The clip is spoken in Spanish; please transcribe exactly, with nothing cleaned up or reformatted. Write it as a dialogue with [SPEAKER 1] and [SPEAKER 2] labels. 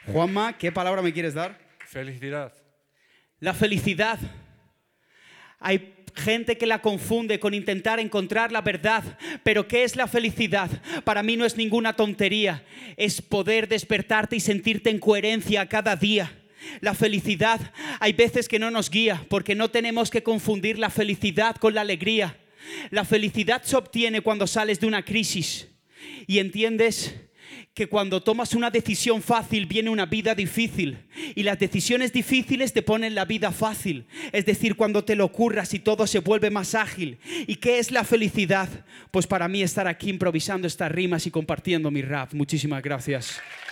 [SPEAKER 1] Juanma, ¿qué palabra me quieres dar?
[SPEAKER 2] Felicidad.
[SPEAKER 1] La felicidad. Hay gente que la confunde con intentar encontrar la verdad. Pero ¿qué es la felicidad? Para mí no es ninguna tontería. Es poder despertarte y sentirte en coherencia cada día. La felicidad hay veces que no nos guía porque no tenemos que confundir la felicidad con la alegría. La felicidad se obtiene cuando sales de una crisis y entiendes que cuando tomas una decisión fácil viene una vida difícil y las decisiones difíciles te ponen la vida fácil. Es decir, cuando te lo curras y todo se vuelve más ágil. ¿Y qué es la felicidad? Pues para mí estar aquí improvisando estas rimas y compartiendo mi rap. Muchísimas gracias.